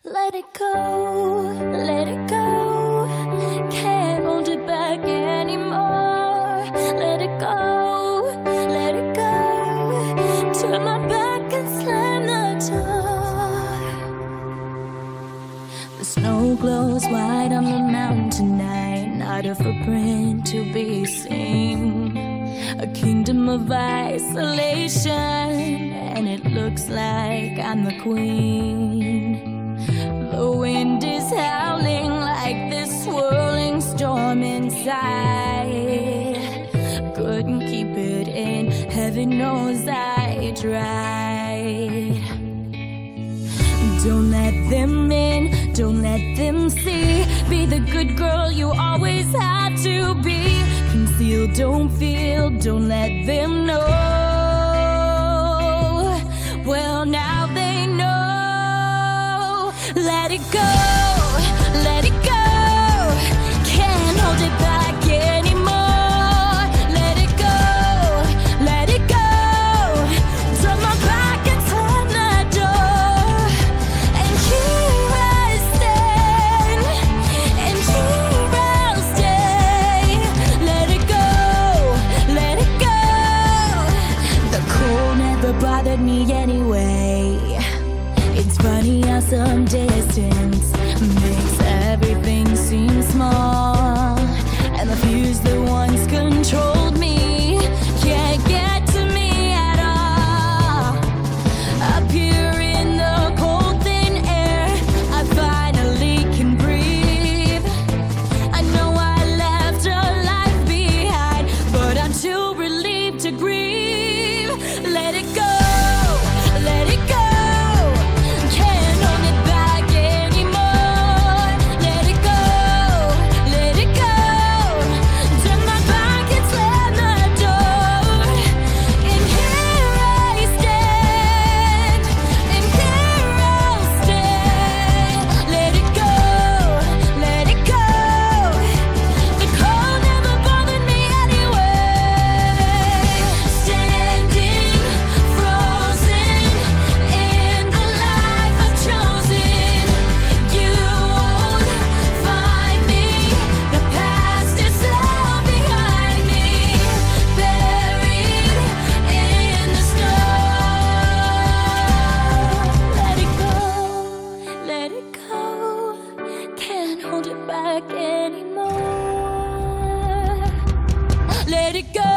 Let it go, let it go. Can't hold it back anymore. Let it go, let it go. Turn my back and slam the door. The snow glows white on the mountain tonight. Not a footprint to be seen. A kingdom of isolation, and it looks like I'm the queen. The wind is howling like this swirling storm inside. Couldn't keep it in, heaven knows I tried. Don't let them in, don't let them see. Be the good girl you always had to be. Conceal, don't feel, don't let them know. Well, now they know. Let it go, let it go. Can't hold it back anymore. Let it go, let it go. Turn my back and slam the door. And here I stand, and here I'll stay. Let it go, let it go. The cold never bothered me anyway. It's funny how some distance makes everything seem small, and the fears that once controlled me can't get to me at all. Up here in the cold thin air, I finally can breathe. I know I left a life behind, but I'm too relieved to grieve. Let it go, let it go. Hold it back anymore. Let it go.